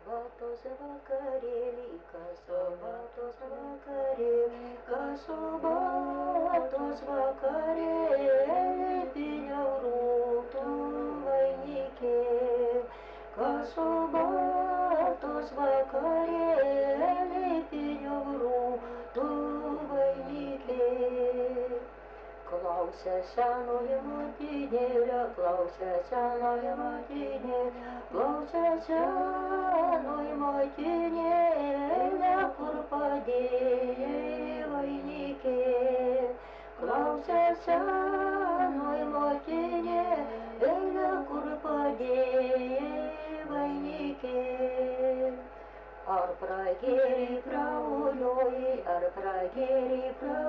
arbatos vakarėlį, kas arbatos vakarėlį, kas arbatos vakarėlį, piniaurūtų vainikėlį, kas arbatos vakarėlį, piniaurūtų vainikėlį. Klausia senoji motinėlė, klausia senoji motinėlė, klausia senoji motinėlė, kur padėjai vainikėlį. Klausia senoji motinėlė, kur padėjai vainikėlį. Ar pragėrei praulioji, ar pragėrei praulioji,